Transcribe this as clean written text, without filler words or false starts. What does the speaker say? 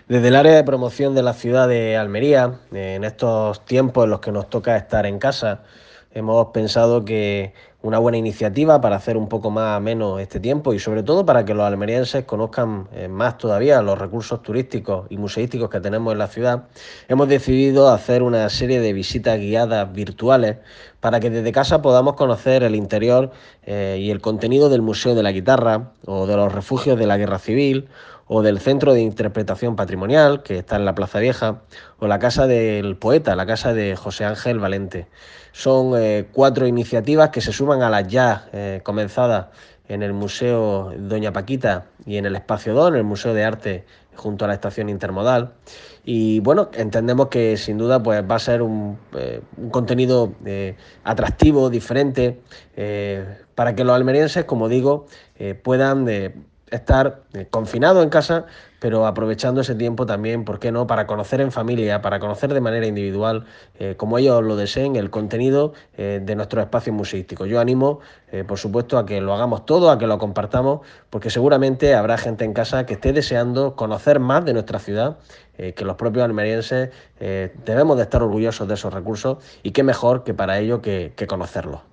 Desde el área de promoción de la ciudad de Almería, en estos tiempos en los que nos toca estar en casa, hemos pensado que una buena iniciativa para hacer un poco más ameno este tiempo y sobre todo para que los almerienses conozcan más todavía los recursos turísticos y museísticos que tenemos en la ciudad, hemos decidido hacer una serie de visitas guiadas virtuales para que desde casa podamos conocer el interior y el contenido del Museo de la Guitarra o de los refugios de la Guerra Civil o del Centro de Interpretación Patrimonial, que está en la Plaza Vieja, o la Casa del Poeta, la Casa de José Ángel Valente. Son 4 iniciativas que se suman a las ya comenzadas en el Museo Doña Paquita y en el Espacio 2, en el Museo de Arte junto a la estación intermodal. Y bueno, entendemos que sin duda pues, va a ser un contenido atractivo, diferente, para que los almerienses, como digo, puedan estar confinados en casa, pero aprovechando ese tiempo también, ¿por qué no?, para conocer en familia, para conocer de manera individual, como ellos lo deseen, el contenido de nuestros espacios museísticos. Yo animo, por supuesto, a que lo hagamos todo, a que lo compartamos, porque seguramente habrá gente en casa que esté deseando conocer más de nuestra ciudad, que los propios almerienses debemos de estar orgullosos de esos recursos y qué mejor que para ello que conocerlos.